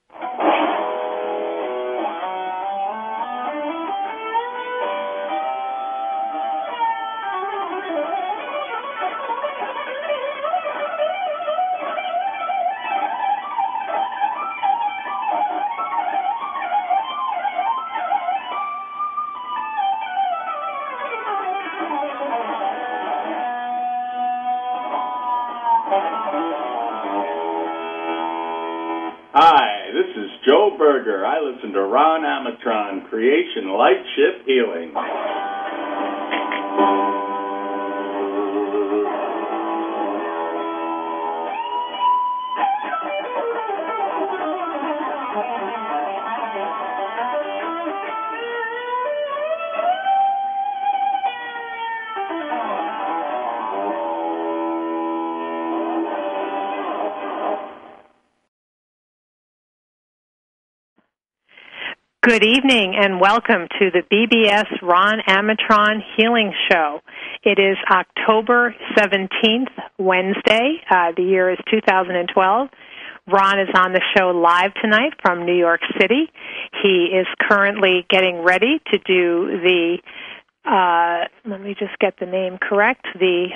Hi, this is Joe Berger. I listen to Ron Amatron, Creation Light Shift Healing. Good evening and welcome to the BBS Ron Amatron Healing Show. It is October 17th, Wednesday. The year is 2012. Ron is on the show live tonight from New York City. He is currently getting ready to do the, let me just get the name correct, the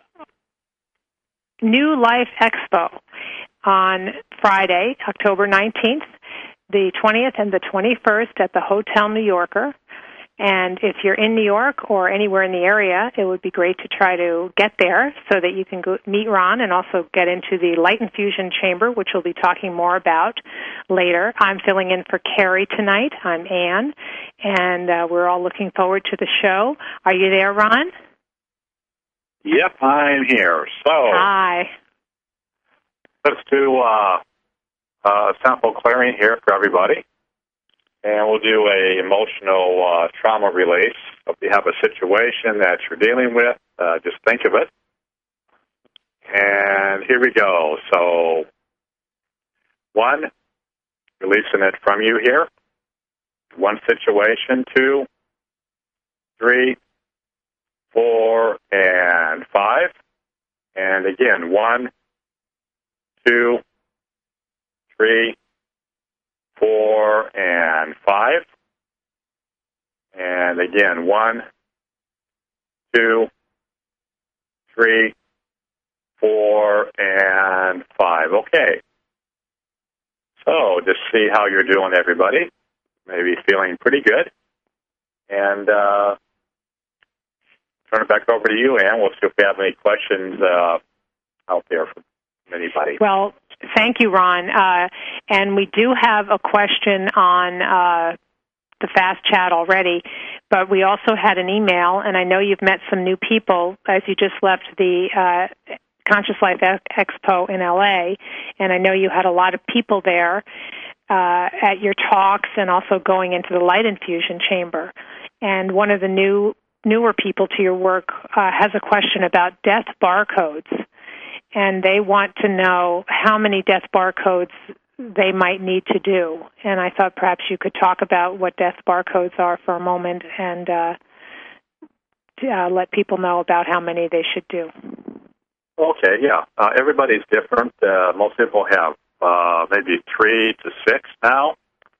New Life Expo on Friday, October 19th. The 20th and the 21st at the Hotel New Yorker. And if you're in New York or anywhere in the area, it would be great to try to get there so that you can go meet Ron and also get into the Light Infusion Chamber, which we'll be talking more about later. I'm filling in for Carrie tonight. I'm Ann, and we're all looking forward to the show. Are you there, Ron? Yep, I'm here. So, hi. Let's do sample clearing here for everybody, and we'll do a emotional trauma release. If you have a situation that you're dealing with, just think of it. And here we go. So, 1, releasing it from you here. 1 situation, 2, 3, 4, and 5. And again, 1, 2, 3, 4, and 5. And again, 1, 2, 3, 4, and 5. Okay. So just see how you're doing, everybody. Maybe feeling pretty good. And turn it back over to you, Ann. We'll see if we have any questions out there from anybody. Well, thank you, Ron. And we do have a question on the Fast Chat already, but we also had an email, and I know you've met some new people as you just left the Conscious Life Expo in L.A., and I know you had a lot of people there at your talks and also going into the Light Infusion Chamber. And one of the newer people to your work has a question about death barcodes. And they want to know how many death barcodes they might need to do. And I thought perhaps you could talk about what death barcodes are for a moment and let people know about how many they should do. Okay, yeah. Everybody's different. Most people have maybe 3 to 6 now.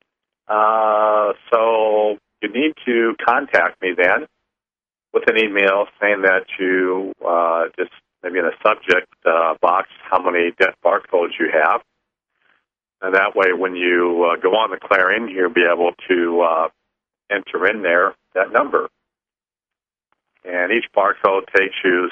So you need to contact me then with an email saying that you just maybe in a subject box how many death barcodes you have. And that way when you go on the clearing, you'll be able to enter in there that number. And each barcode takes you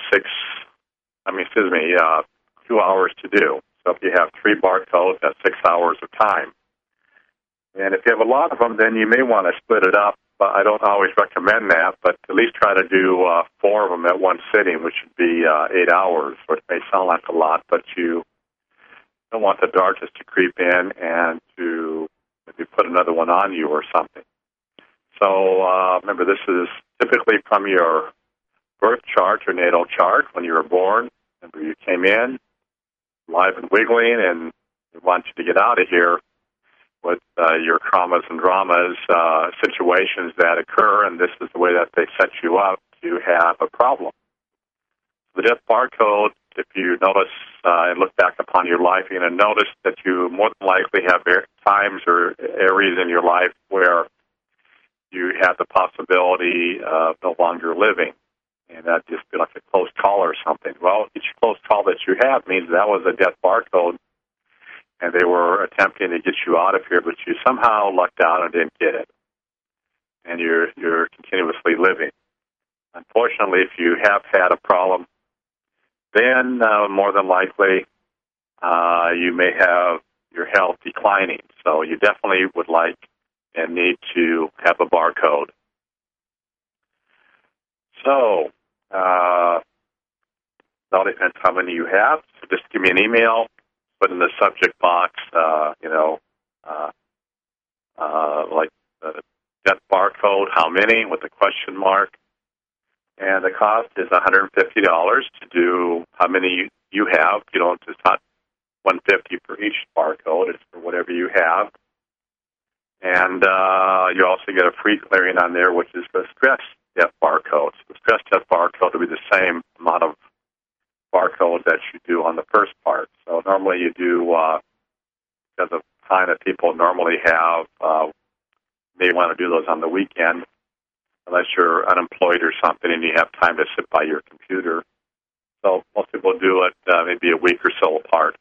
2 hours to do. So if you have 3 barcodes, that's 6 hours of time. And if you have a lot of them, then you may want to split it up. I don't always recommend that, but at least try to do 4 of them at one sitting, which would be 8 hours, which may sound like a lot, but you don't want the darkness to creep in and to maybe put another one on you or something. So remember, this is typically from your birth chart, your natal chart, when you were born. Remember, you came in, alive and wiggling, and we want you to get out of here with your traumas and dramas, situations that occur, and this is the way that they set you up to have a problem. The death barcode if you notice and look back upon your life, you're going to notice that you more than likely have times or areas in your life where you have the possibility of no longer living, and that just be like a close call or something. Well, each close call that you have means that was a death barcode, and they were attempting to get you out of here, but you somehow lucked out and didn't get it, and you're continuously living. Unfortunately, if you have had a problem, then more than likely you may have your health declining. So you definitely would like and need to have a barcode. So it all depends how many you have. So just give me an email, put in the subject box, like death barcode, how many, with a question mark. And the cost is $150 to do how many you have. You know, it's not $150 for each barcode. It's for whatever you have. And you also get a free clearing on there, which is the stress death barcode. So the stress death barcode will be the same amount of barcode that you do on the first part. So normally you do, because of time that people normally have, may want to do those on the weekend, unless you're unemployed or something and you have time to sit by your computer. So most people do it maybe a week or so apart.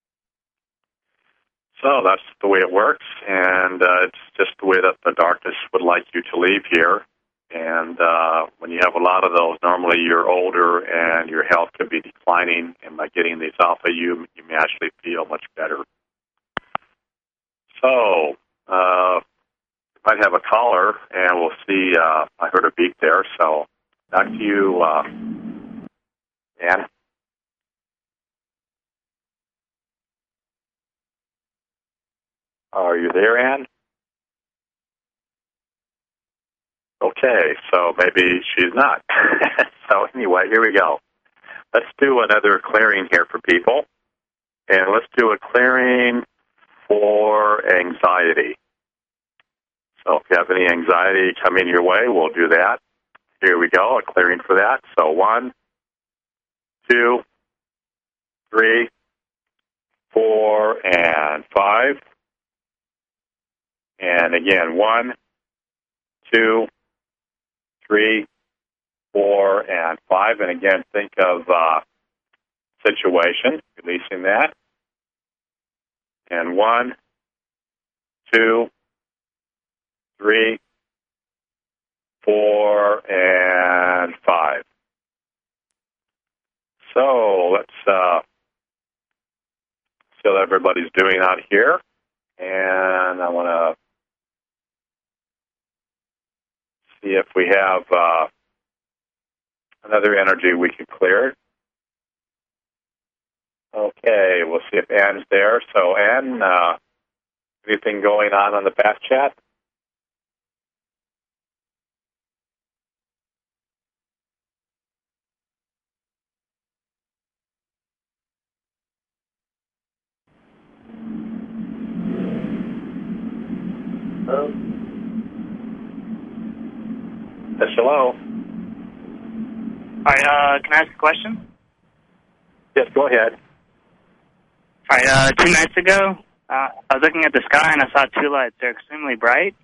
So that's the way it works, and it's just the way that the darkness would like you to leave here. And when you have a lot of those, normally you're older and your health could be declining, and by getting these off of you, you may actually feel much better. So I have a caller, and we'll see. I heard a beep there, so back to you, Ann. Are you there, Ann? Okay, so maybe she's not. So anyway, here we go. Let's do another clearing here for people, and let's do a clearing for anxiety. So if you have any anxiety coming your way, we'll do that. Here we go, a clearing for that. So 1, 2, 3, 4, and 5. And again, 1, 2, 3, 4, and 5. And again, think of situation, releasing that. And 1, 2, 3, 4, and 5. So let's see what everybody's doing out here. And I want to see if we have another energy we can clear. Okay, we'll see if Ann's there. So Ann, anything going on the back chat? Yes, hello. Hi, can I ask a question? Yes, go ahead. Hi, 2 nights ago, I was looking at the sky and I saw two lights. They're extremely bright,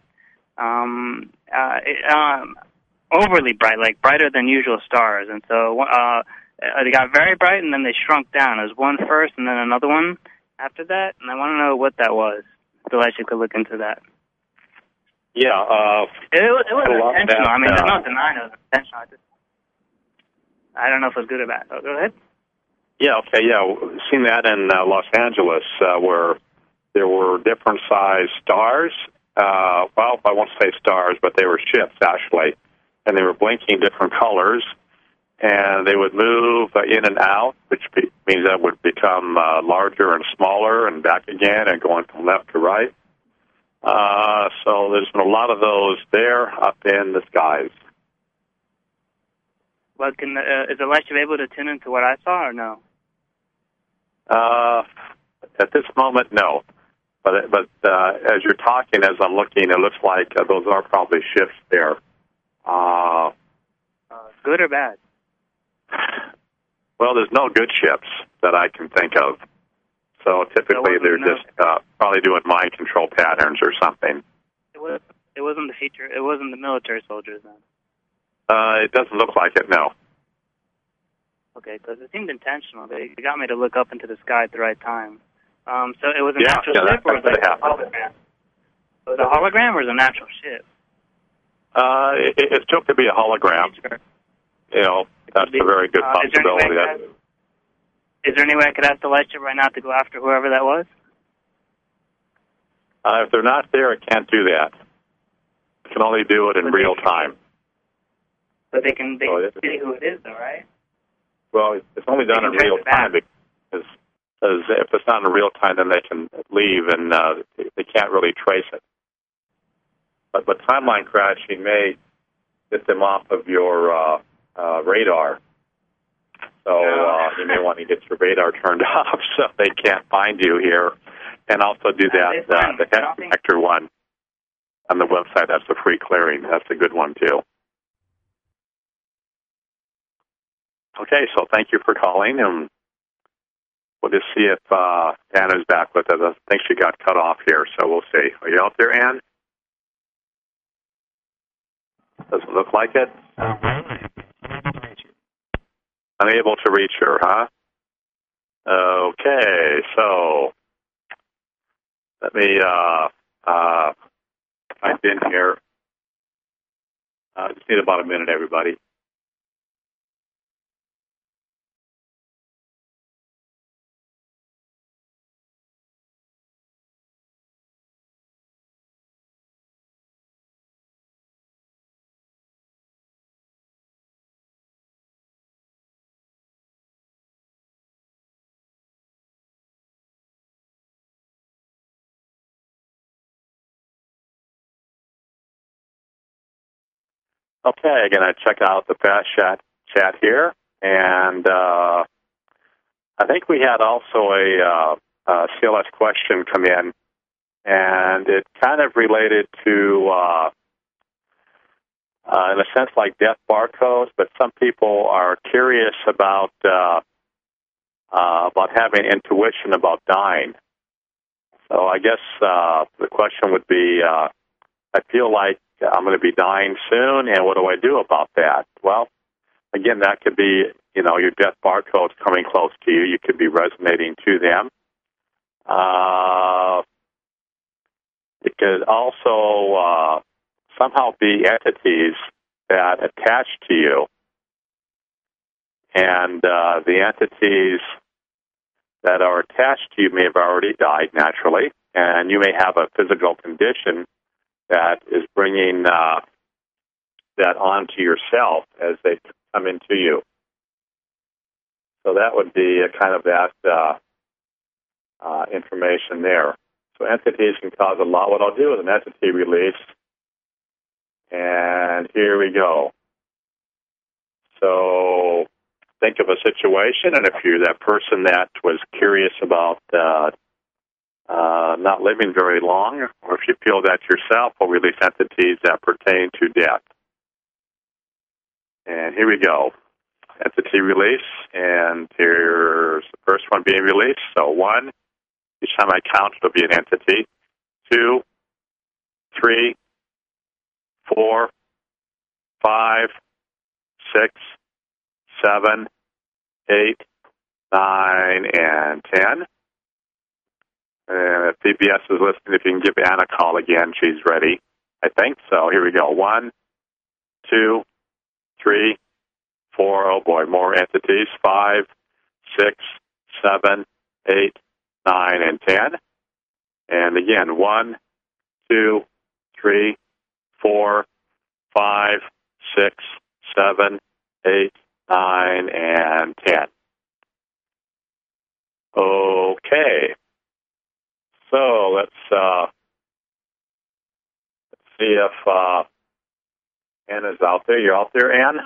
overly bright, like brighter than usual stars. And so they got very bright and then they shrunk down. There was one first and then another one after that, and I want to know what that was. So I should could look into that. Yeah, it was intentional. I mean, there's no denying it was intentional. I don't know if it was good or bad. Oh, go ahead. Yeah, okay, yeah. We've seen that in Los Angeles where there were different sized stars. Well, I won't say stars, but they were ships, actually. And they were blinking different colors. And they would move in and out, which means that would become larger and smaller and back again and going from left to right. So there's been a lot of those there up in the skies. Well, is the light able to tune into what I saw or no? At this moment, no. But as you're talking, as I'm looking, it looks like those are probably shifts there. Good or bad? Well, there's no good ships that I can think of. So typically they're just probably doing mind control patterns or something. It wasn't the feature. It wasn't the military soldiers then. It doesn't look like it, no. Okay, because it seemed intentional. They got me to look up into the sky at the right time. So it was an actual ship, or was it a hologram? Was it a hologram, or was it a natural ship? It's took to be a hologram. Sure. You know, that's a very good possibility. Is there any way I could ask the light ship right now to go after whoever that was? If they're not there, it can't do that. It can only do it in real time. But they can see who it is, though, right? Well, it's only done in real time because if it's not in real time, then they can leave and they can't really trace it. But timeline crashing may get them off of your radar. So you may want to get your radar turned off so they can't find you here. And also do that, the head detector one on the website. That's a free clearing. That's a good one, too. Okay, so thank you for calling, and we'll just see if Anna's back with us. I think she got cut off here, so we'll see. Are you out there, Ann? Doesn't look like it. Unable to reach her, huh? Okay, so let me type in here. Just need about a minute, everybody. Okay, again, I check out the fast chat here, and I think we had also a CLS question come in, and it kind of related to, in a sense, like death barcodes, but some people are curious about having intuition about dying. So I guess the question would be, I feel like I'm going to be dying soon, and what do I do about that? Well, again, that could be, your death barcodes coming close to you. You could be resonating to them. It could also somehow be entities that attach to you, and the entities that are attached to you may have already died naturally, and you may have a physical condition that is bringing that onto yourself as they come into you. So that would be a kind of that information there. So entities can cause a lot. What I'll do is an entity release, and here we go. So think of a situation, and if you're that person that was curious about not living very long, or if you feel that yourself, will release entities that pertain to death. And here we go. Entity release, and here's the first one being released. So 1, each time I count, it'll be an entity. 2, 3, 4, 5, 6, 7, 8, 9, and 10. And if PBS is listening, if you can give Anna a call again, she's ready, I think. So here we go. 1, 2, 3, 4, oh boy, more entities. 5, 6, 7, 8, 9, and 10. And again, 1, 2, 3, 4, 5, 6, 7, 8, 9, and 10. Okay. So let's see if Ann is out there. You're out there, Ann?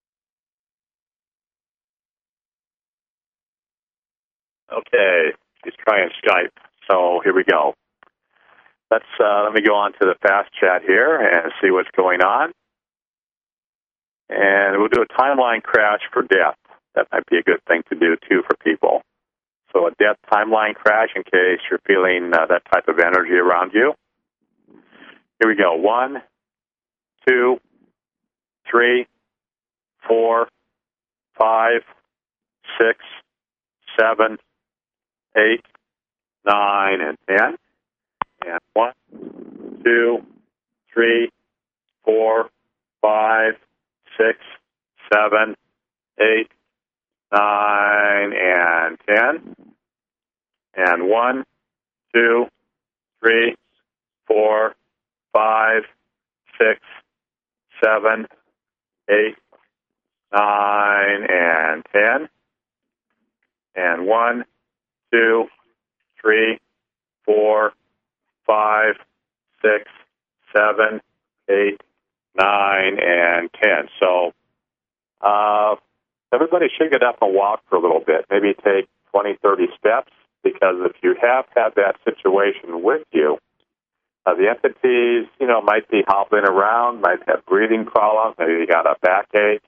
Okay, she's trying Skype. So here we go. Let me go on to the fast chat here and see what's going on. And we'll do a timeline crash for death. that might be a good thing to do, too, for people. So a death timeline crash in case you're feeling that type of energy around you. Here we go. 1, 2, 3, 4, 5, 6, 7, 8, 9, and 10. And 1, 2, 3, 4, 5, 6, 7, 8, 9, and 10. And 1, 2, 3, 4, 5, 6, 7, 8, 9, and 10. And 1, 2, 3, 4, 5, 6, 7, 8, 9, and 10. So everybody should get up and walk for a little bit. Maybe take 20, 30 steps, because if you have had that situation with you, the entities, might be hobbling around, might have breathing problems, maybe they got a backache,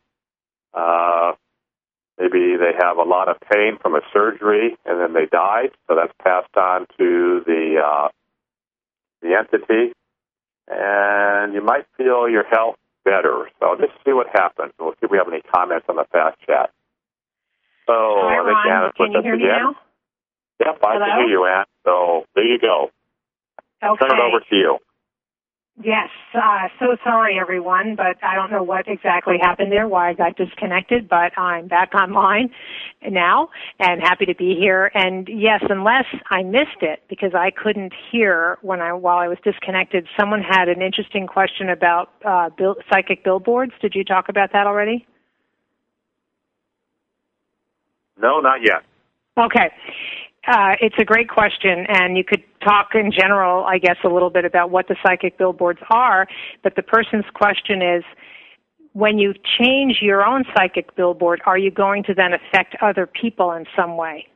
maybe they have a lot of pain from a surgery and then they died, so that's passed on to the entity, and you might feel your health better. So just see what happens. We'll see if we have any comments on the fast chat. So Hi, I think Ron. Anna's Can you hear me now? Yep, I can hear you, Ann. So there you go. Okay. Turn it over to you. Yes, so sorry, everyone, but I don't know what exactly happened there, why I got disconnected, but I'm back online now and happy to be here. And yes, unless I missed it because I couldn't hear while I was disconnected, someone had an interesting question about psychic billboards. Did you talk about that already? No, not yet. Okay. It's a great question, and you could talk in general, I guess, a little bit about what the psychic billboards are, but the person's question is, when you change your own psychic billboard, are you going to then affect other people in some way?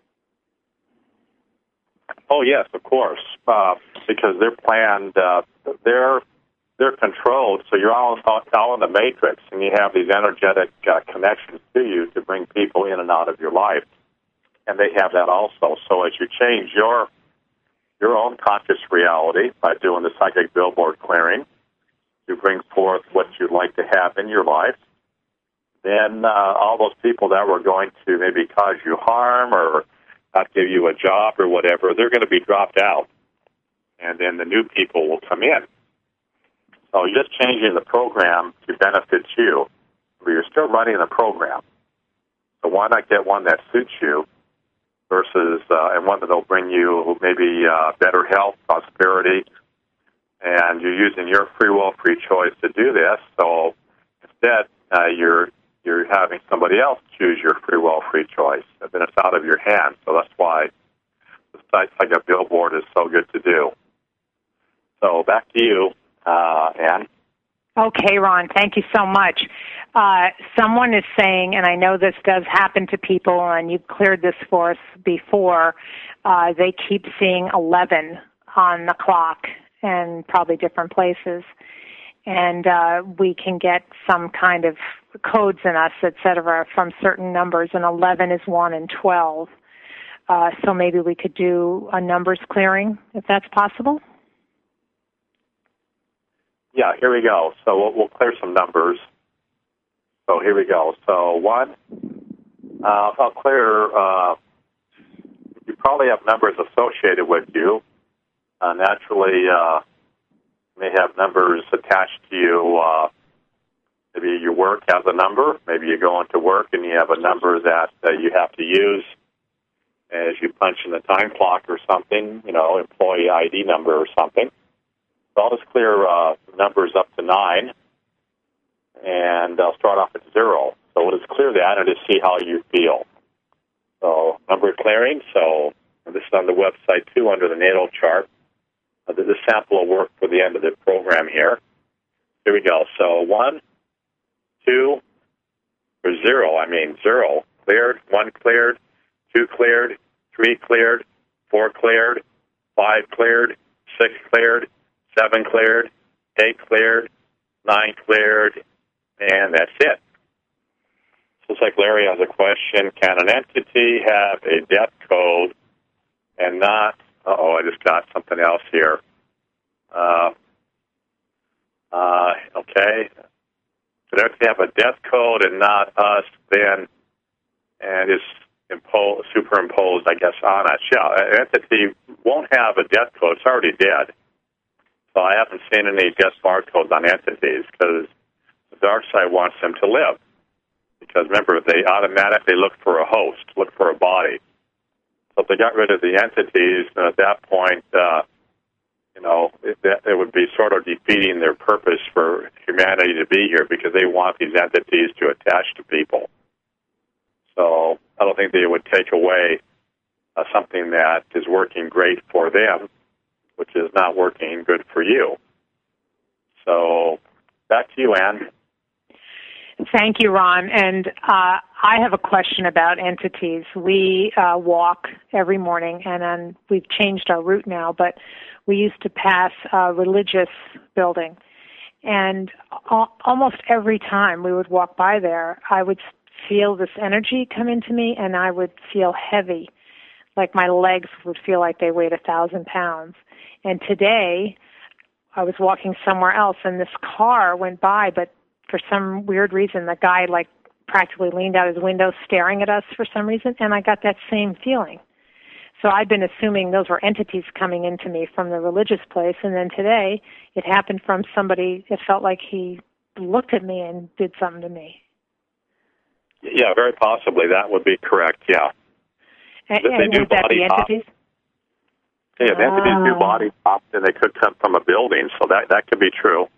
Oh, yes, of course, because they're planned, they're controlled, so you're all in the matrix, and you have these energetic connections to you to bring people in and out of your life. And they have that also. So as you change your own conscious reality by doing the psychic billboard clearing, you bring forth what you'd like to have in your life, then all those people that were going to maybe cause you harm or not give you a job or whatever, they're going to be dropped out. And then the new people will come in. So you're just changing the program to benefit you, but you're still running the program. So why not get one that suits you versus and one that will bring you maybe better health, prosperity, and you're using your free will, free choice to do this. So instead, you're having somebody else choose your free will, free choice, and then it's out of your hands. So that's why the psychic billboard is so good to do. So back to you, Ann. Okay, Ron, thank you so much. Someone is saying, and I know this does happen to people, and you've cleared this for us before, they keep seeing 11 on the clock and probably different places. And we can get some kind of codes in us, et cetera, from certain numbers, and 11 is 1 and 12. So maybe we could do a numbers clearing, if that's possible. Yeah, here we go. So we'll clear some numbers. So here we go. So 1, I'll clear, you probably have numbers associated with you. Naturally, you may have numbers attached to you. Maybe your work has a number. Maybe you go into work and you have a number that you have to use as you punch in the time clock or something, employee ID number or something. So I'll just clear numbers up to 9, and I'll start off at 0. So we'll just clear that and just see how you feel. So number clearing, so this is on the website too under the natal chart. This sample will work for the end of the program here. Here we go. So 1, 2, or 0, 0. Cleared, 1 cleared, 2 cleared, 3 cleared, 4 cleared, 5 cleared, 6 cleared, 7 cleared, 8 cleared, 9 cleared, and that's it. Looks like Larry has a question. Can an entity have a death code and not... I just got something else here. Okay. So they have a death code and not us, then, and is superimposed, I guess, on us. Yeah, an entity won't have a death code. It's already dead. So I haven't seen any death barcodes on entities because the dark side wants them to live. Because remember, they automatically look for a host, look for a body. So if they got rid of the entities, then at that point, it would be sort of defeating their purpose for humanity to be here because they want these entities to attach to people. So I don't think they would take away something that is working great for them, which is not working good for you. So back to you, Ann. Thank you, Ron. And I have a question about entities. We walk every morning, and then we've changed our route now, but we used to pass a religious building. And almost every time we would walk by there, I would feel this energy come into me, and I would feel heavy, like my legs would feel like they weighed 1,000 pounds. And today, I was walking somewhere else, and this car went by, but for some weird reason, the guy practically leaned out his window staring at us for some reason, and I got that same feeling. So I'd been assuming those were entities coming into me from the religious place, and then today it happened from somebody. It felt like he looked at me and did something to me. Yeah, very possibly. That would be correct, yeah. And would that be entities? Yeah, the entities do body pops, and they could come from a building, so that could be true.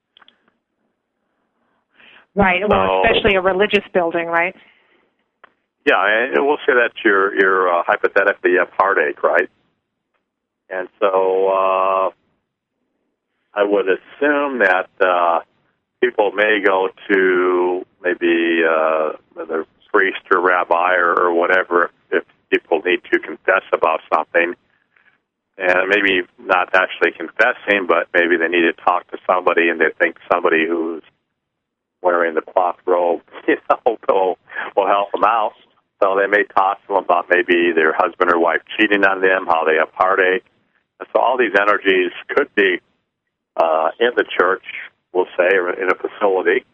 Right, well, especially a religious building, right? Yeah, and we'll say that you're hypothetically have heartache, right? And so I would assume that people may go to maybe the priest or rabbi or whatever if people need to confess about something. And maybe not actually confessing, but maybe they need to talk to somebody and they think somebody who's wearing the cloth robe, will help them out. So they may talk to them about maybe their husband or wife cheating on them, how they have heartache. And so all these energies could be in the church, we'll say, or in a facility.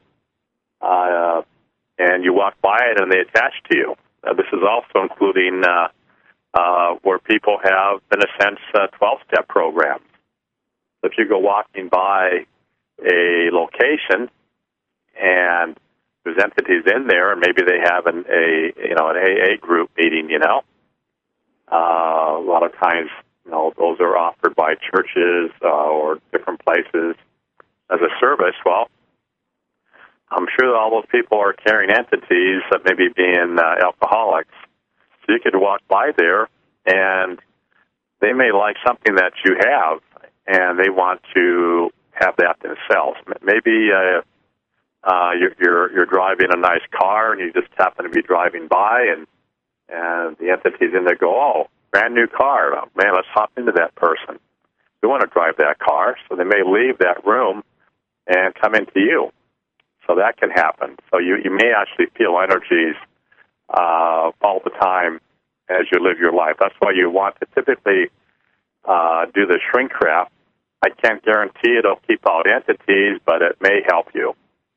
And you walk by it and they attach to you. This is also including where people have, in a sense, 12-step programs. So if you go walking by a location and there's entities in there, and maybe they have an AA group meeting, a lot of times, those are offered by churches or different places as a service. Well, I'm sure that all those people are carrying entities that maybe being alcoholics. So you could walk by there, and they may like something that you have, and they want to have that themselves. Maybe you're driving a nice car, and you just happen to be driving by, and the entities in there go, oh, brand new car. Oh, man, let's hop into that person. We want to drive that car, so they may leave that room and come into you. So that can happen. So you may actually feel energies all the time as you live your life. That's why you want to typically do the shrink wrap. I can't guarantee it'll keep out entities, but it may help you.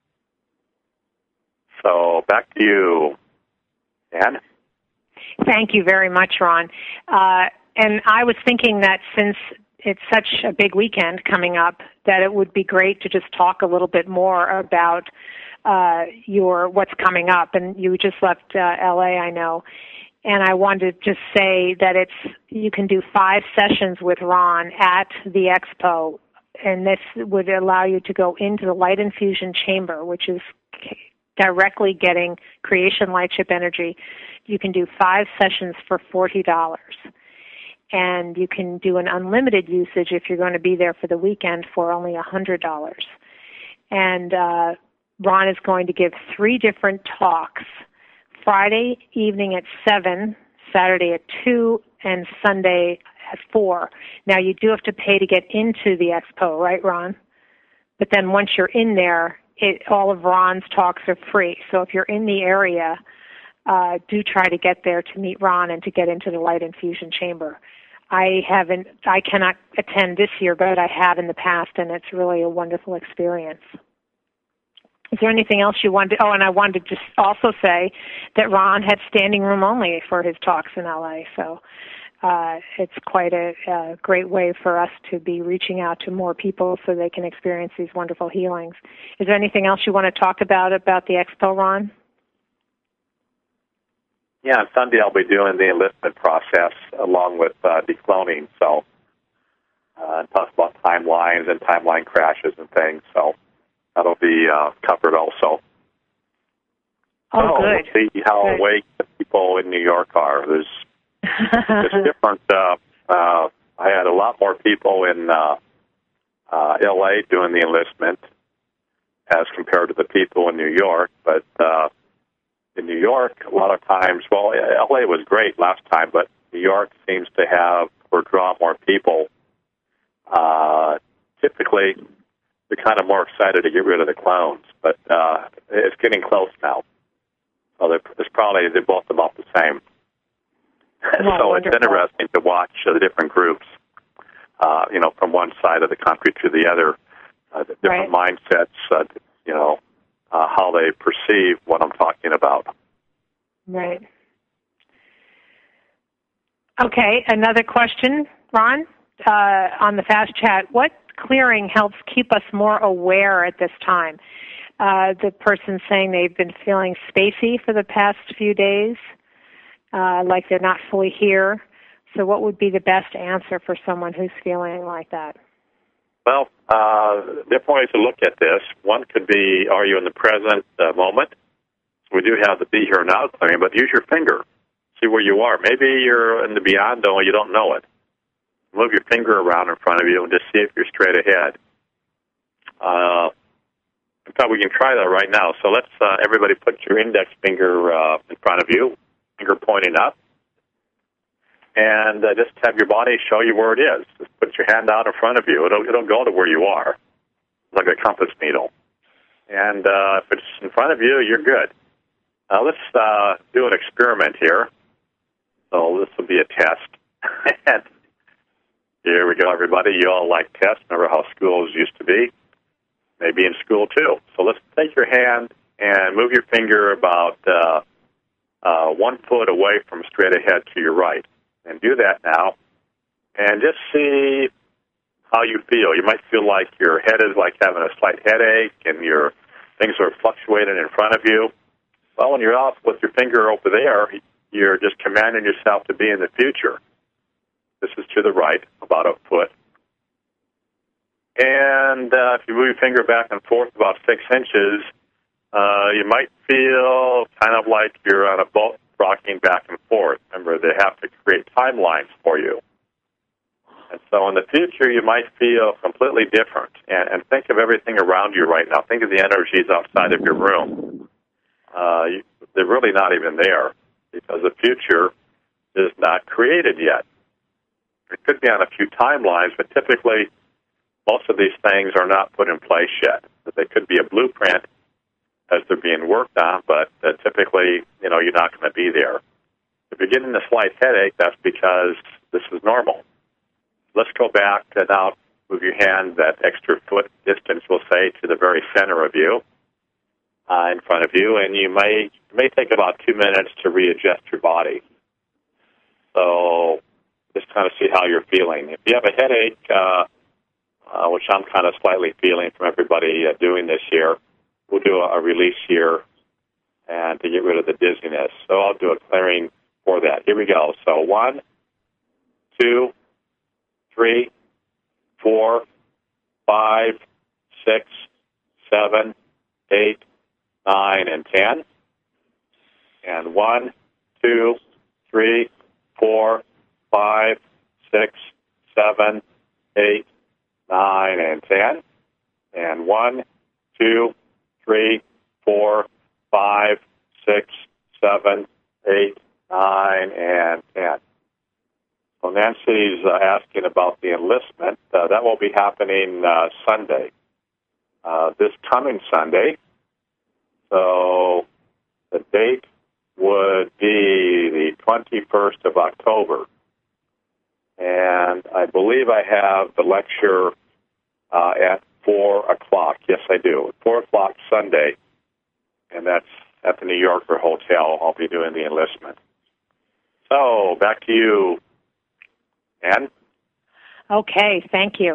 So back to you, Ann. Thank you very much, Ron. And I was thinking that since it's such a big weekend coming up, that it would be great to just talk a little bit more about what's coming up. And you just left LA, I know. And I wanted to just say that you can do 5 sessions with Ron at the expo, and this would allow you to go into the light infusion chamber, which is directly getting creation light chip energy. You can do 5 sessions for $40. And you can do an unlimited usage if you're going to be there for the weekend for only $100. And Ron is going to give 3 different talks, Friday evening at 7, Saturday at 2, and Sunday at 4. Now, you do have to pay to get into the expo, right, Ron? But then once you're in there, all of Ron's talks are free. So if you're in the area, do try to get there to meet Ron and to get into the Light Infusion Chamber. I cannot attend this year, but I have in the past, and it's really a wonderful experience. Is there anything else you wanted? Oh, and I wanted to just also say that Ron had standing room only for his talks in LA, so it's quite a great way for us to be reaching out to more people so they can experience these wonderful healings. Is there anything else you want to talk about the expo, Ron? Yeah, on Sunday I'll be doing the enlistment process along with decloning, so talk about timelines and timeline crashes and things, so that'll be covered also. Oh, good. We'll see how awake the people in New York are. There's different. I had a lot more people in L.A. doing the enlistment as compared to the people in New York, but in New York, a lot of times, well, L.A. was great last time, but New York seems to have or draw more people. Typically, they're kind of more excited to get rid of the clones, but it's getting close now. So it's probably they're both about the same. Well, so wonderful. It's interesting to watch the different groups, from one side of the country to the other, the different mindsets, how they perceive what I'm talking about. Right. Okay, another question, Ron, on the Fast Chat. What clearing helps keep us more aware at this time? The person saying they've been feeling spacey for the past few days, like they're not fully here. So what would be the best answer for someone who's feeling like that? Well, different ways to look at this. One could be, are you in the present moment? We do have the be here now clearing, but use your finger. See where you are. Maybe you're in the beyond, though, and you don't know it. Move your finger around in front of you and just see if you're straight ahead. In fact, we can try that right now. So let's everybody put your index finger in front of you, finger pointing up, and just have your body show you where it is. Just put your hand out in front of you. It'll go to where you are, like a compass needle. And if it's in front of you, you're good. Let's do an experiment here. So this will be a test. And here we go, everybody. You all like tests. Remember how schools used to be? Maybe in school, too. So let's take your hand and move your finger about 1 foot away from straight ahead to your right. And do that now. And just see how you feel. You might feel like your head is like having a slight headache and your things are fluctuating in front of you. Well, when you're off with your finger over there, you're just commanding yourself to be in the future. This is to the right, about a foot. And if you move your finger back and forth about 6 inches, you might feel kind of like you're on a boat rocking back and forth. Remember, they have to create timelines for you. And so in the future, you might feel completely different. And think of everything around you right now. Think of the energies outside of your room. They're really not even there because the future is not created yet. It could be on a few timelines, but typically most of these things are not put in place yet. They could be a blueprint as they're being worked on, but typically, you're not going to be there. If you're getting a slight headache, that's because this is normal. Let's go back and now move your hand that extra foot distance, we'll say, to the very center of you, in front of you, and you may take about 2 minutes to readjust your body. So just kind of see how you're feeling. If you have a headache, which I'm kind of slightly feeling from everybody doing this here, we'll do a release here and to get rid of the dizziness. So I'll do a clearing for that. Here we go. So 1, 2, 3, 4, 5, 6, 7, 8, 9, and 10. And 1, 2, 3, 4, 5, 6, 7, 8, 9, and 10. And 1, 2, 3, 4, 5, 6, 7, 8, 9, and 10. So Nancy's asking about the enlistment. That will be happening Sunday. this coming Sunday. So the date would be the 21st of October. And I believe I have the lecture at 4 o'clock. Yes, I do. 4 o'clock Sunday. And that's at the New Yorker Hotel. I'll be doing the enlistment. So, back to you, Ann. Okay, thank you.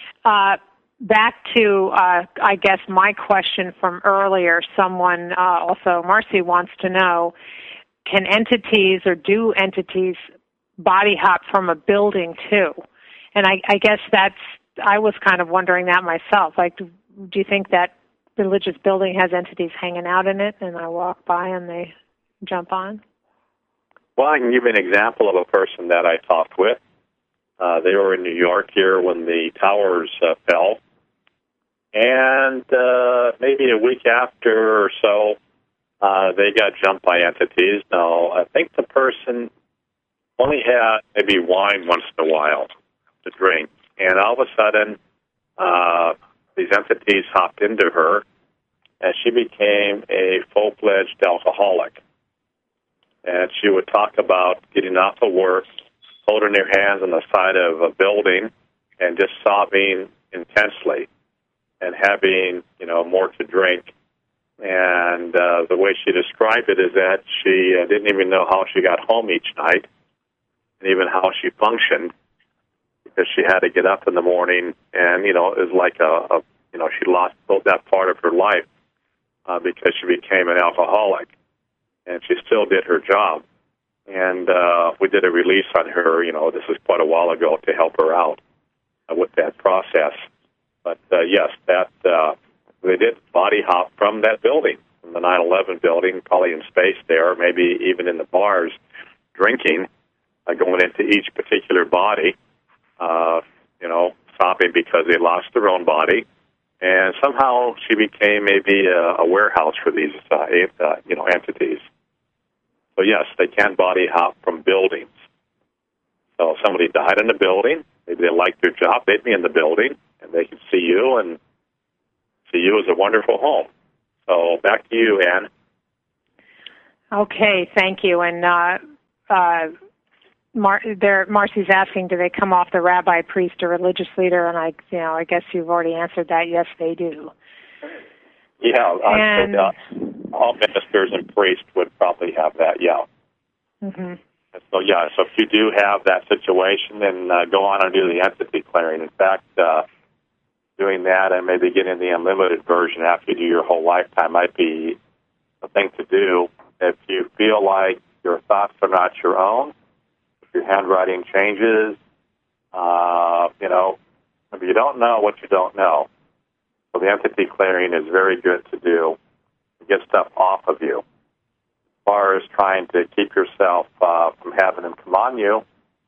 Back to, I guess, my question from earlier. Someone, also Marcy, wants to know, can entities or do entities body hop from a building too? And I guess I was kind of wondering that myself. Like, do you think that religious building has entities hanging out in it and I walk by and they jump on? Well, I can give you an example of a person that I talked with. They were in New York here when the towers fell. And maybe a week after or so, they got jumped by entities. Now, I think the person only had maybe wine once in a while to drink. And all of a sudden, these entities hopped into her, and she became a full-fledged alcoholic. And she would talk about getting off of work, holding her hands on the side of a building, and just sobbing intensely and having, more to drink. And the way she described it is that she didn't even know how she got home each night and even how she functioned because she had to get up in the morning and, it was like she lost that part of her life because she became an alcoholic. And she still did her job. And we did a release on her, this was quite a while ago to help her out with that process. But, yes, they did body hop from that building, from the 9/11 building, probably in space there, maybe even in the bars, drinking, going into each particular body, sobbing because they lost their own body. And somehow she became maybe a warehouse for these, entities. So, yes, they can body hop from buildings. So if somebody died in the building, maybe they liked their job, they'd be in the building, and they could see you and see you as a wonderful home. So back to you, Ann. Okay, thank you. And Marcy's asking, do they come off the rabbi, priest, or religious leader? And I guess you've already answered that. Yes, they do. Yeah, and all ministers and priests would probably have that. Yeah. Mm-hmm. So if you do have that situation, then go on and do the entity clearing. In fact, doing that and maybe getting the unlimited version after you do your whole lifetime might be a thing to do. If you feel like your thoughts are not your own, if your handwriting changes, if you don't know what you don't know. So the entity clearing is very good to do to get stuff off of you. As far as trying to keep yourself from having them come on you,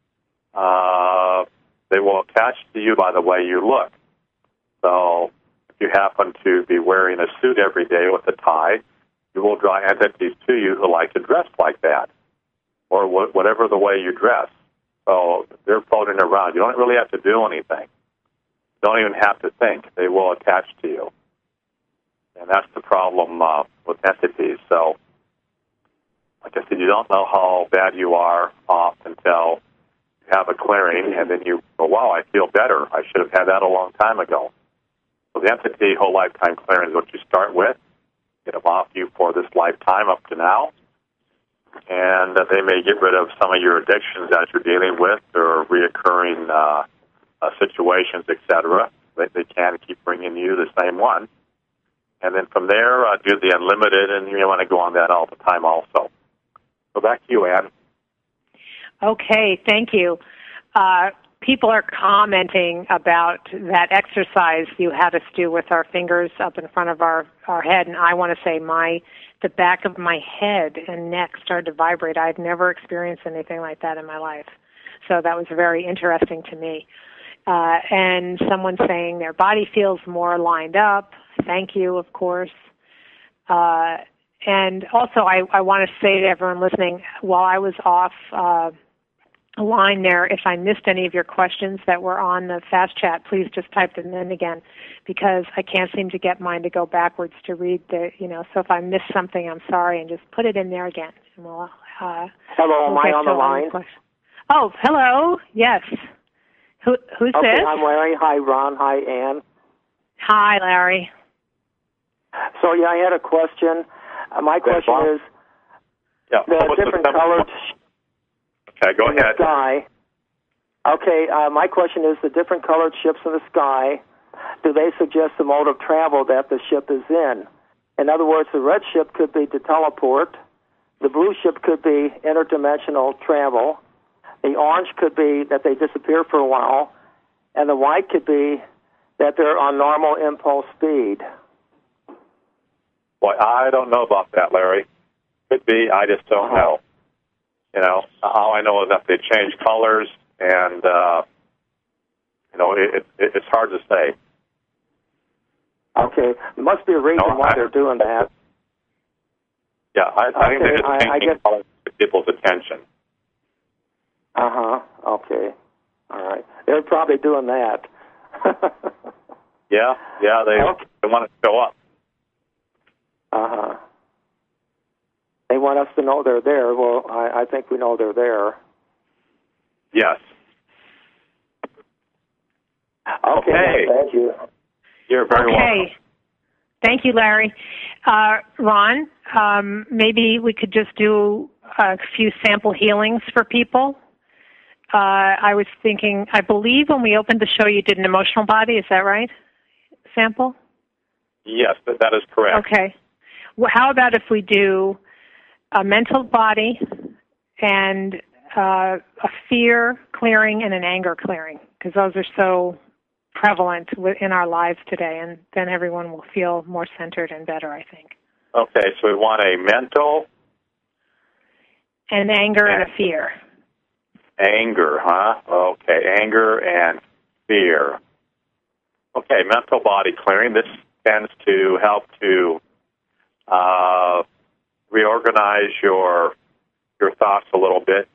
they will attach to you by the way you look. So if you happen to be wearing a suit every day with a tie, you will draw entities to you who like to dress like that, or whatever the way you dress. So they're floating around. You don't really have to do anything. You don't even have to think. They will attach to you. And that's the problem with entities. So, like I said, you don't know how bad you are off until you have a clearing, and then you go, wow, I feel better. I should have had that a long time ago. So the entity whole lifetime clearing is what you start with. Get them off you for this lifetime up to now. And they may get rid of some of your addictions that you're dealing with or reoccurring situations, etc. They can keep bringing you the same one. And then from there, do the unlimited, and you want to go on that all the time also. So back to you, Ann. Okay, thank you. People are commenting about that exercise you had us do with our fingers up in front of our head, and I want to say the back of my head and neck started to vibrate. I've never experienced anything like that in my life. So that was very interesting to me. And someone saying their body feels more lined up. Thank you, of course. And also I want to say to everyone listening, while I was off a line there. If I missed any of your questions that were on the fast chat, please just type them in again, because I can't seem to get mine to go backwards to read the, so if I missed something, I'm sorry, and just put it in there again. And hello, am I on the line? Oh, hello, yes. Who's this? I'm Larry. Hi, Ron. Hi, Ann. Hi, Larry. So, I had a question. My question is, the different colored... Okay, go ahead. Sky. Okay, my question is, the different colored ships in the sky, do they suggest the mode of travel that the ship is in? In other words, the red ship could be to teleport, the blue ship could be interdimensional travel, the orange could be that they disappear for a while, and the white could be that they're on normal impulse speed. Well, I don't know about that, Larry. Could be, I just don't know. All I know is that they change colors, and, it's hard to say. Okay. There must be a reason why they're doing that. Yeah, I think they're just changing colors to get people's attention. Okay. All right. They're probably doing that. Yeah, they want to show up. They want us to know they're there. Well, I think we know they're there. Yes. Okay. Thank you. You're very welcome. Thank you, Larry. Ron, maybe we could just do a few sample healings for people. I was thinking, I believe when we opened the show you did an emotional body. Is that right? Sample? Yes, that is correct. Okay. Well, how about if we do a mental body and a fear clearing and an anger clearing, because those are so prevalent in our lives today, and then everyone will feel more centered and better, I think. Okay, so we want a mental... and anger and a fear. Anger, huh? Okay, anger and fear. Okay, mental body clearing. This tends to help to reorganize your thoughts a little bit.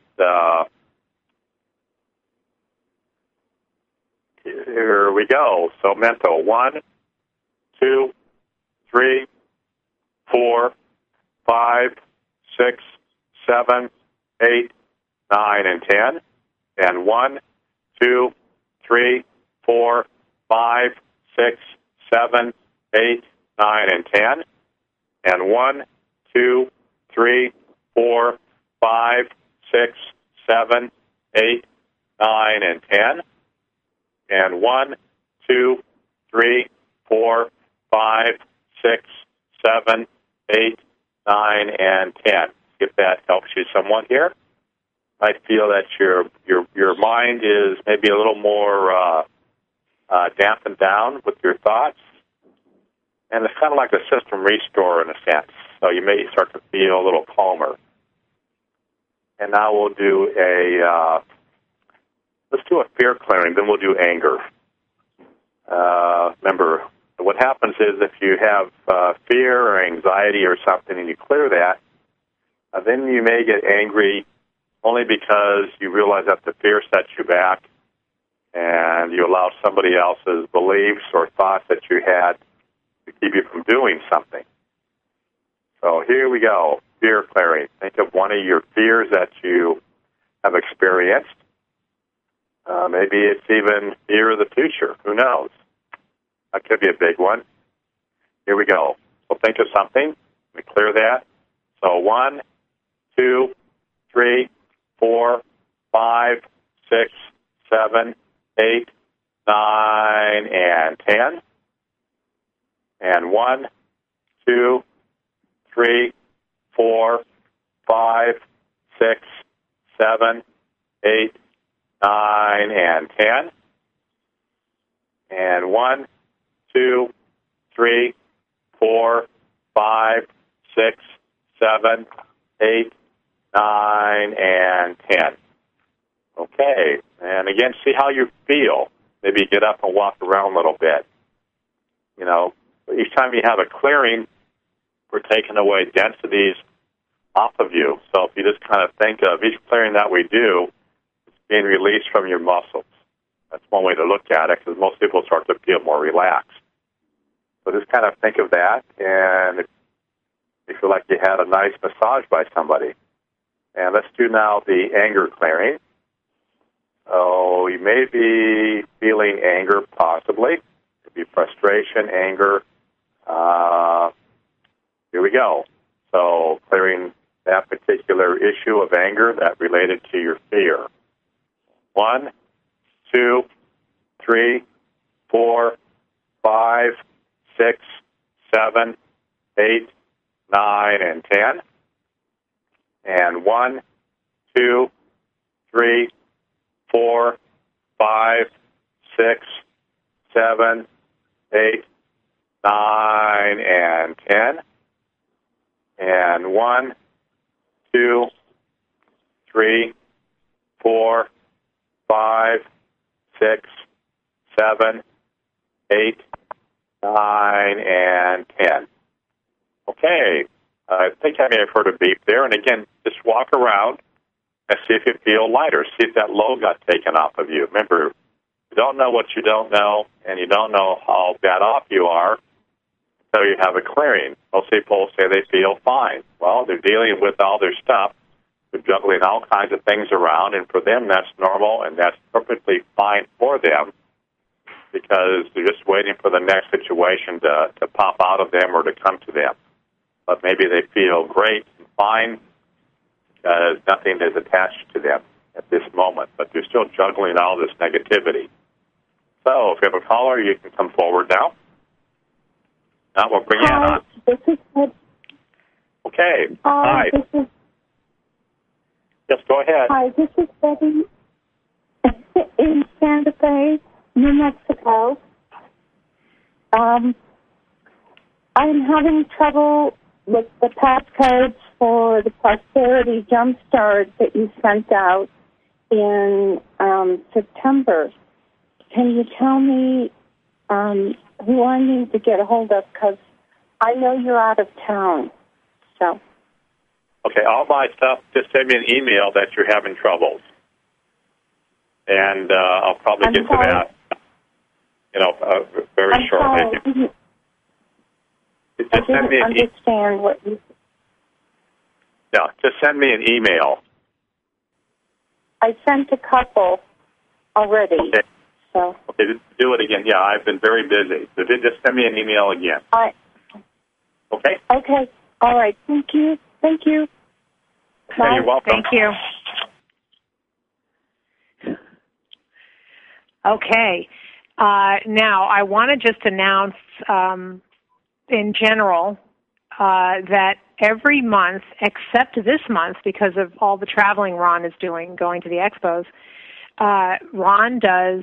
Here we go. So mental, 1, 2, 3, 4, 5, 6, 7, 8, 9, and 10. And 1, 2, 3, 4, 5, 6, 7, 8, 9, and 10. And 1, 2, 3, 4, 5, 6, 7, 8, 9, and 10. And 1, 2, 3, 4, 5, 6, 7, 8, 9, and 10. If that helps you somewhat here. I feel that your mind is maybe a little more dampened down with your thoughts. And it's kind of like a system restore in a sense. So you may start to feel a little calmer. And now we'll do let's do a fear clearing, then we'll do anger. Remember, what happens is if you have fear or anxiety or something and you clear that, then you may get angry only because you realize that the fear sets you back and you allow somebody else's beliefs or thoughts that you had to keep you from doing something. So here we go, fear clearing. Think of one of your fears that you have experienced. Maybe it's even fear of the future. Who knows? That could be a big one. Here we go. So think of something. We clear that. So 1, 2, 3, 4, 5, 6, 7, 8, 9, and 10. And 1, 2, 3, 4, 5, 6, 7, 8, 9, and 10. And 1, 2, 3, 4, 5, 6, 7, 8, 9, and 10. Okay. And again, see how you feel. Maybe get up and walk around a little bit. Each time you have a clearing, we're taking away densities off of you. So if you just kind of think of each clearing that we do, it's being released from your muscles. That's one way to look at it, because most people start to feel more relaxed. So just kind of think of that, and you feel like you had a nice massage by somebody. And let's do now the anger clearing. So you may be feeling anger, possibly. It could be frustration, anger. Here we go. So clearing that particular issue of anger that related to your fear. 1, 2, 3, 4, 5, 6, 7, 8, 9, and 10. And 1, 2, 3, 4, 5, 6, 7, 8, 9, and 10. And 1, 2, 3, 4, 5, 6, 7, 8, 9, and 10. Okay. I think I may have heard a beep there. And again, just walk around and see if you feel lighter. See if that load got taken off of you. Remember, you don't know what you don't know, and you don't know how bad off you are until you have a clearing. Most people say they feel fine. Well, they're dealing with all their stuff. They're juggling all kinds of things around, and for them, that's normal, and that's perfectly fine for them because they're just waiting for the next situation to pop out of them or to come to them. But maybe they feel great and fine because nothing is attached to them at this moment, but they're still juggling all this negativity. So if you have a caller, you can come forward now. Now we'll bring you on. This is Ed. Okay. Hi. Yes, go ahead. Hi, this is Betty in Santa Fe, New Mexico. I'm having trouble with the passcodes for the Prosperity Jumpstart that you sent out in September. Can you tell me who I need to get a hold of? Because I know you're out of town. So. Okay, all my stuff, just send me an email that you're having troubles. And I'll probably get to that, very shortly. I didn't understand what you said. Yeah, just send me an email. I sent a couple already. Okay. So. Okay, do it again. Yeah, I've been very busy. So just send me an email again. Okay? Okay. All right. Thank you. Thank you. Bye. You're welcome. Thank you. Okay. Now, I want to just announce in general that every month, except this month, because of all the traveling Ron is doing, going to the expos, Ron does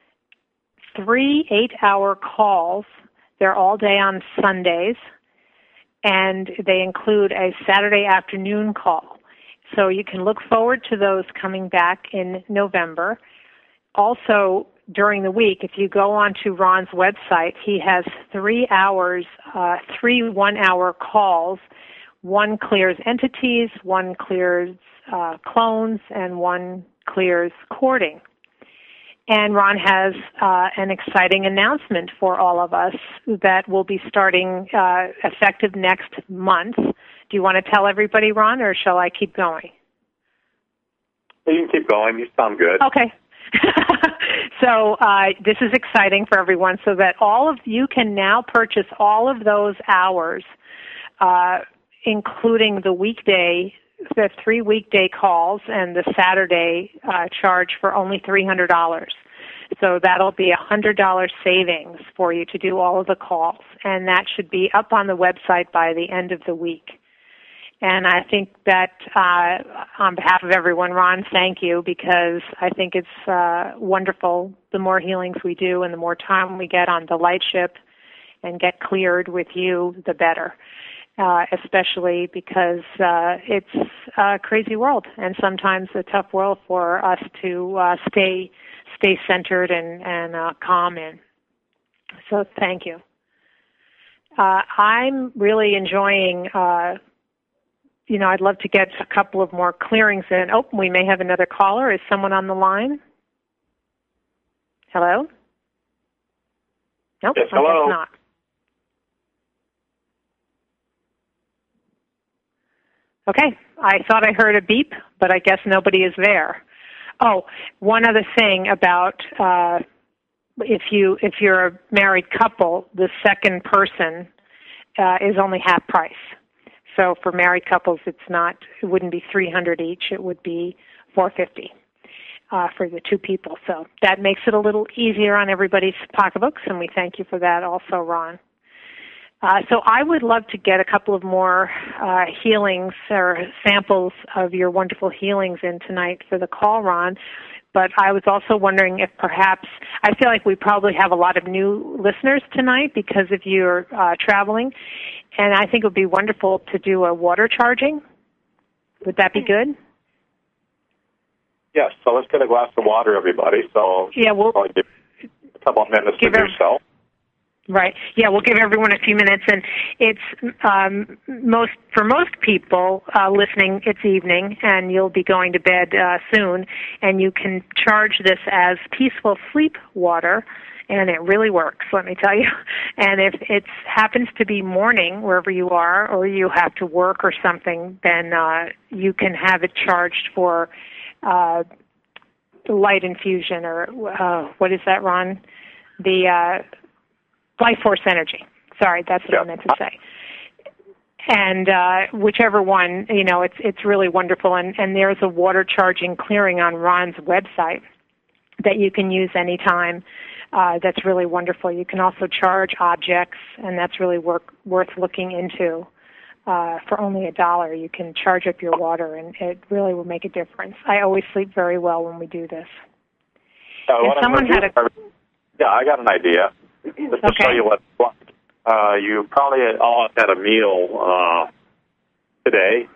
3 8-hour calls. They're all day on Sundays, and they include a Saturday afternoon call. So you can look forward to those coming back in November. Also, during the week, if you go onto Ron's website, he has 3 hours, 3 1-hour calls. One clears entities, one clears clones, and one clears cording. And Ron has an exciting announcement for all of us that will be starting effective next month. Do you want to tell everybody, Ron, or shall I keep going? You can keep going. You sound good. Okay. So this is exciting for everyone, so that all of you can now purchase all of those hours, including the 3 weekday calls and the Saturday charge for only $300. So that'll be $100 savings for you to do all of the calls, and that should be up on the website by the end of the week. And I think that on behalf of everyone, Ron, thank you, because I think it's wonderful. The more healings we do and the more time we get on the light ship and get cleared with you, the better, especially because it's a crazy world and sometimes a tough world for us to stay centered and calm in. So thank you. I'm really enjoying I'd love to get a couple of more clearings in. Oh, we may have another caller. Is someone on the line? Hello? Nope, yes, I hello. guess not. Okay, I thought I heard a beep, but I guess nobody is there. Oh, one other thing about if you're a married couple, the second person is only half price. So for married couples, it wouldn't be $300 each. It would be $450 for the two people. So that makes it a little easier on everybody's pocketbooks, and we thank you for that also, Ron. So I would love to get a couple of more healings or samples of your wonderful healings in tonight for the call, Ron. But I was also wondering if perhaps, I feel like we probably have a lot of new listeners tonight because of your traveling, and I think it would be wonderful to do a water charging. Would that be good? Yes, so let's get a glass of water, everybody. So yeah, we'll probably give a couple of minutes to do so. Right. Yeah, we'll give everyone a few minutes, and it's for most people listening, it's evening, and you'll be going to bed soon, and you can charge this as peaceful sleep water, and it really works, let me tell you. And if it happens to be morning wherever you are, or you have to work or something, then you can have it charged for light infusion, or what is that, Ron? The Life Force Energy. Sorry, that's what I meant to say. And whichever one, it's really wonderful. And there's a water charging clearing on Ron's website that you can use anytime. That's really wonderful. You can also charge objects, and that's really worth looking into. For only $1, you can charge up your water, and it really will make a difference. I always sleep very well when we do this. Yeah, I got an idea. Just to show you what you probably all had a meal today.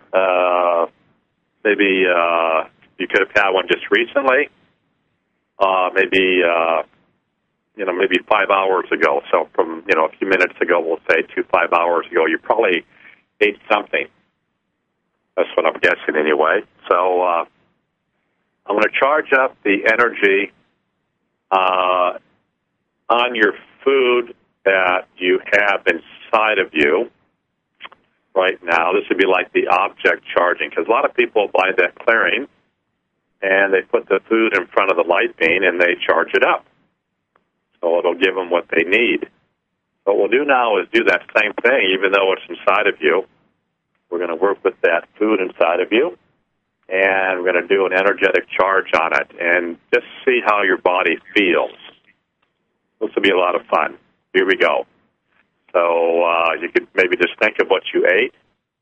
Maybe you could have had one just recently. Maybe 5 hours ago. So from a few minutes ago, we'll say 5 hours ago, you probably ate something. That's what I'm guessing anyway. So I'm going to charge up the energy on your food that you have inside of you right now. This would be like the object charging, because a lot of people buy that clearing and they put the food in front of the light beam and they charge it up. So it'll give them what they need. What we'll do now is do that same thing, even though it's inside of you. We're going to work with that food inside of you, and we're going to do an energetic charge on it and just see how your body feels. This will be a lot of fun. Here we go. So you could maybe just think of what you ate.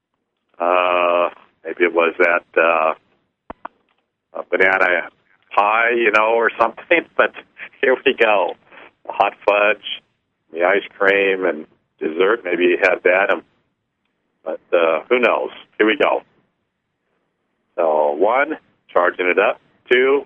Maybe it was that banana pie, or something. But here we go. The hot fudge, the ice cream, and dessert. Maybe you had that. But who knows? Here we go. So 1, charging it up. 2,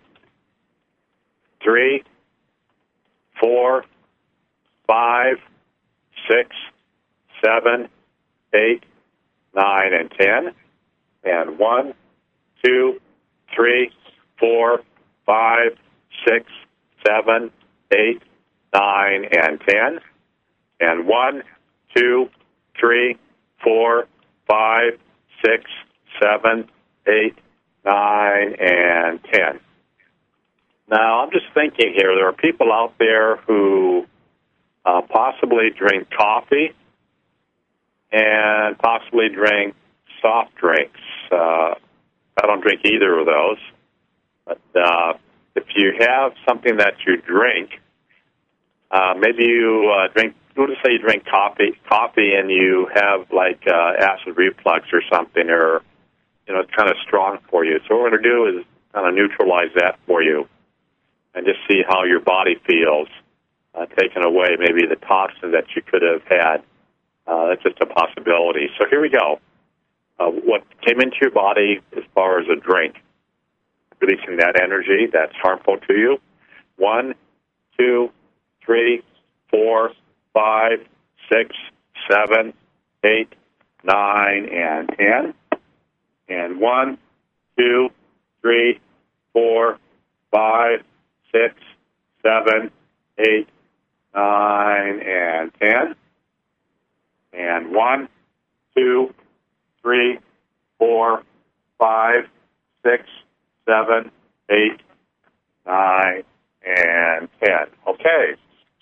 3, 4, 5, 6, 7, 8, 9, and 10. And 1, 2, 3, 4, 5, 6, 7, 8, 9, and 10. And 1, 2, 3, 4, 5, 6, 7, 8, 9, and 10. Now, I'm just thinking here, there are people out there who possibly drink coffee and possibly drink soft drinks. I don't drink either of those. But if you have something that you drink, maybe you drink, let's say you drink coffee and you have like acid reflux or something, or, it's kind of strong for you. So what we're going to do is kind of neutralize that for you and just see how your body feels, taking away maybe the toxin that you could have had. That's just a possibility. So here we go. What came into your body as far as a drink, releasing that energy that's harmful to you. 1, 2, 3, 4, 5, 6, 7, 8, 9, and 10. And 1, 2, 3, 4, 5, 6, 7, 8, 9, and 10. And 1, 2, 3, 4, 5, 6, 7, 8, 9, and 10. Okay.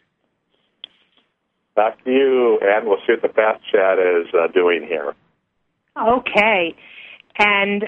Back to you, and we'll see what the Fast Chat is doing here. Okay. And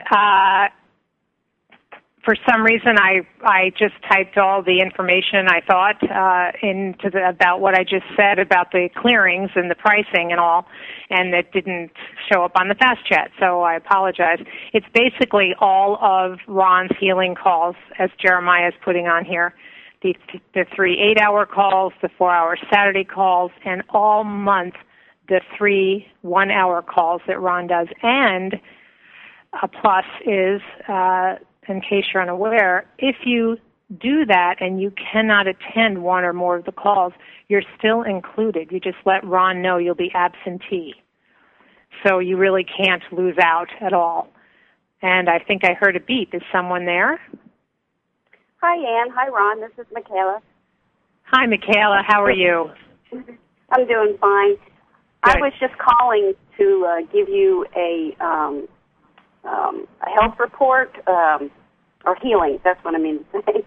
for some reason, I just typed all the information I thought about what I just said about the clearings and the pricing and all, and it didn't show up on the Fast Chat, so I apologize. It's basically all of Ron's healing calls, as Jeremiah is putting on here. The 3 8-hour calls, the 4-hour Saturday calls, and all month the 3 1-hour calls that Ron does. And a plus is, in case you're unaware, if you do that and you cannot attend one or more of the calls, you're still included. You just let Ron know you'll be absentee. So you really can't lose out at all. And I think I heard a beep. Is someone there? Hi, Ann. Hi, Ron. This is Michaela. Hi, Michaela. How are you? I'm doing fine. Good. I was just calling to give you a health report, or healing. That's what I mean to say.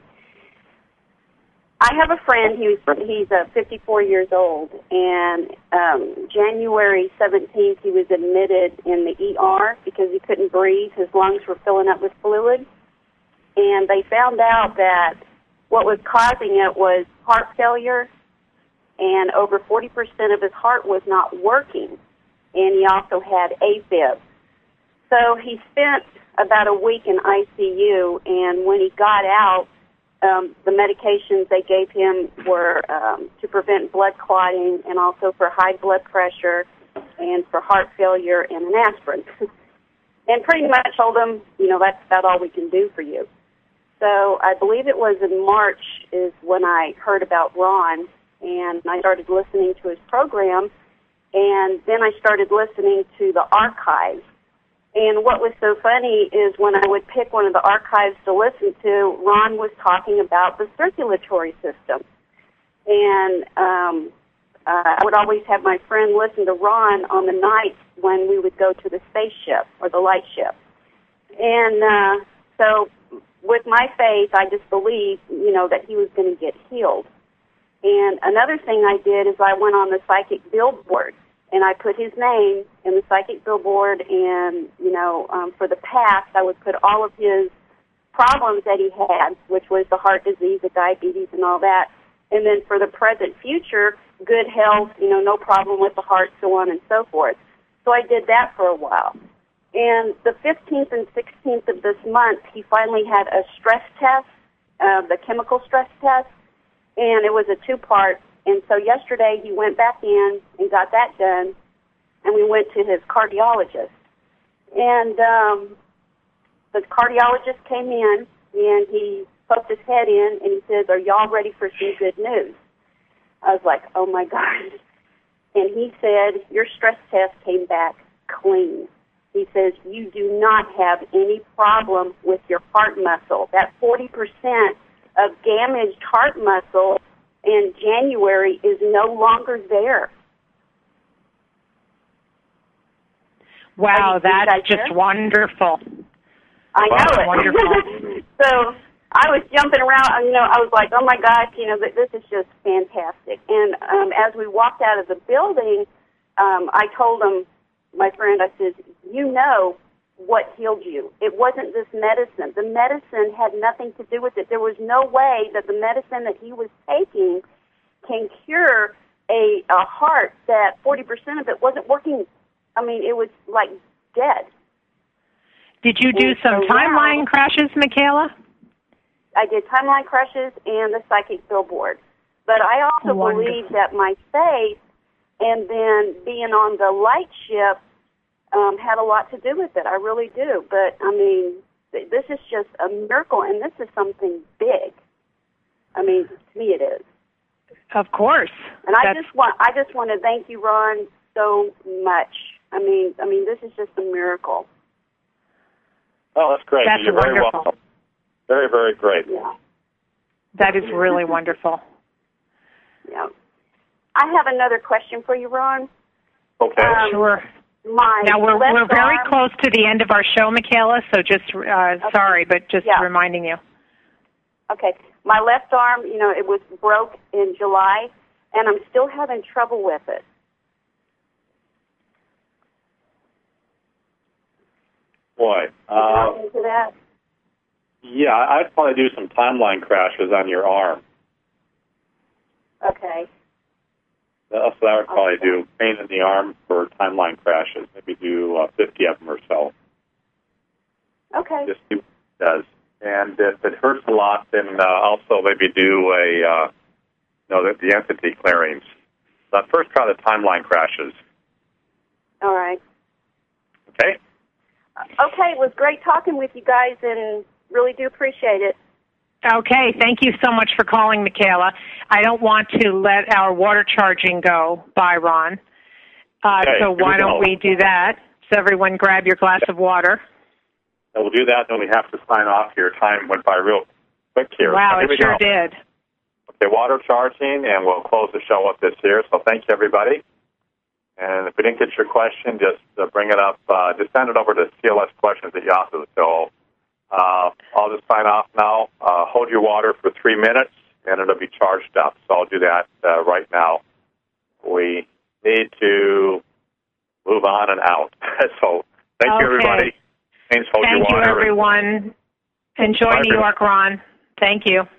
I have a friend. He's 54 years old, and January 17th he was admitted in the ER because he couldn't breathe. His lungs were filling up with fluid. And they found out that what was causing it was heart failure, and over 40% of his heart was not working, and he also had AFib. So he spent about a week in ICU, and when he got out, the medications they gave him were to prevent blood clotting and also for high blood pressure and for heart failure and an aspirin. And pretty much told him, that's about all we can do for you. So I believe it was in March is when I heard about Ron, and I started listening to his program, and then I started listening to the archives. And what was so funny is when I would pick one of the archives to listen to, Ron was talking about the circulatory system. And I would always have my friend listen to Ron on the nights when we would go to the space ship or the light ship. And so with my faith, I just believed, that he was going to get healed. And another thing I did is I went on the psychic billboard, and I put his name in the psychic billboard, and, for the past, I would put all of his problems that he had, which was the heart disease, the diabetes, and all that. And then for the present future, good health, no problem with the heart, so on and so forth. So I did that for a while. And the 15th and 16th of this month, he finally had a stress test, the chemical stress test, and it was a 2-part. And so yesterday he went back in and got that done, and we went to his cardiologist. And the cardiologist came in, and he poked his head in, and he says, "Are y'all ready for some good news?" I was like, oh, my God. And he said, "Your stress test came back clean." He says, "You do not have any problem with your heart muscle. That 40% of damaged heart muscle in January is no longer there." Wow, that's just wonderful. I know it. Wonderful. So I was jumping around. I was like, oh, my gosh, this is just fantastic. And as we walked out of the building, I told him, my friend, I said, what healed you. It wasn't this medicine. The medicine had nothing to do with it. There was no way that the medicine that he was taking can cure a heart that 40% of it wasn't working. It was like dead. Did you do some timeline crashes, Michaela? I did timeline crashes and the psychic billboard. But I also believe that my faith and then being on the light ship had a lot to do with it. I really do. But, this is just a miracle, and this is something big. To me it is. Of course. And I just want to thank you, Ron, so much. This is just a miracle. Oh, that's great. That's You're very wonderful. welcome. Very, very great. Yeah. That is really wonderful. Yeah. I have another question for you, Ron. Okay. Sure. My Now, we're left very arm- close to the end of our show, Michaela, so just, sorry, but just Yeah. reminding you. Okay. My left arm, it was broke in July, and I'm still having trouble with it. Boy. Into that? Yeah, I'd probably do some timeline crashes on your arm. Okay. That's what I would probably do. Pain in the arm for timeline crashes. Maybe do 50 of them or so. Okay. Just see what it does. And if it hurts a lot, then also maybe do the entity clearings. But first try the timeline crashes. All right. Okay? Okay, it was great talking with you guys, and really do appreciate it. Okay, thank you so much for calling, Michaela. I don't want to let our water charging go by, Ron. Okay, so why don't we do that? So everyone grab your glass of water. So we'll do that, then we have to sign off here. Time went by real quick here. Wow, here it sure did. Okay, water charging, and we'll close the show with this here. So thank you, everybody. And if we didn't get your question, just bring it up. Just send it over to clsquestions@yahoo. So I'll just sign off now. Hold your water for 3 minutes, and it'll be charged up. So I'll do that right now. We need to move on and out. So thank you, everybody. Thanks. Hold your Thank you, water. everyone. Enjoy New York, Ron. Thank you.